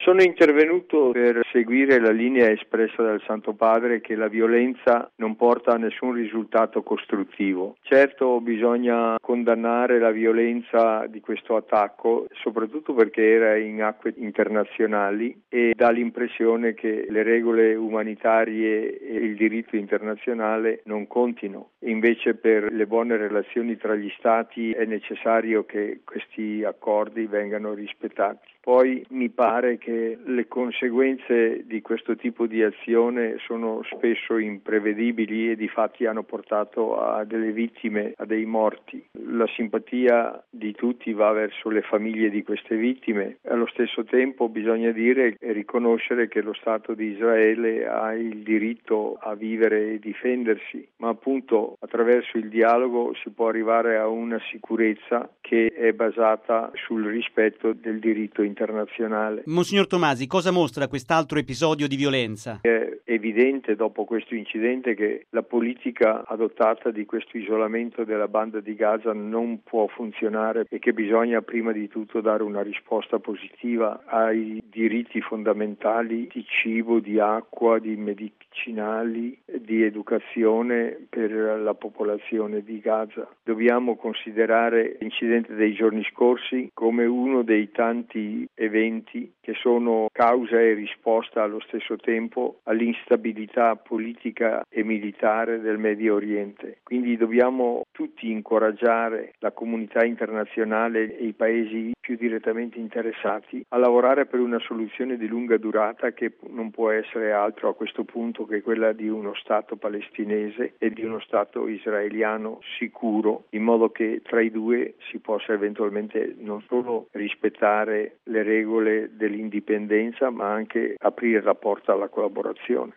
Sono intervenuto per seguire la linea espressa dal Santo Padre che la violenza non porta a nessun risultato costruttivo. Certo, bisogna condannare la violenza di questo attacco, soprattutto perché era in acque internazionali e dà l'impressione che le regole umanitarie e il diritto internazionale non contino. Invece per le buone relazioni tra gli Stati è necessario che questi accordi vengano rispettati. Poi mi pare che le conseguenze di questo tipo di azione sono spesso imprevedibili e difatti hanno portato a delle vittime, a dei morti. La simpatia di tutti va verso le famiglie di queste vittime. Allo stesso tempo bisogna dire e riconoscere che lo Stato di Israele ha il diritto a vivere e difendersi, ma appunto attraverso il dialogo si può arrivare a una sicurezza che è basata sul rispetto del diritto internazionale. Monsignor Tomasi, cosa mostra quest'altro episodio di violenza? È evidente dopo questo incidente che la politica adottata di questo isolamento della banda di Gaza non può funzionare e che bisogna prima di tutto dare una risposta positiva ai diritti fondamentali di cibo, di acqua, di medicinali, di educazione per la popolazione di Gaza. Dobbiamo considerare l'incidente dei giorni scorsi come uno dei tanti eventi che sono causa e risposta allo stesso tempo all'instabilità politica e militare del Medio Oriente. Quindi dobbiamo tutti incoraggiare la comunità internazionale e i paesi più direttamente interessati a lavorare per una soluzione di lunga durata che non può essere altro a questo punto che quella di uno Stato palestinese e di uno Stato israeliano sicuro, in modo che tra i due si possa eventualmente non solo rispettare le regole dell'indipendenza ma anche aprire la porta alla collaborazione.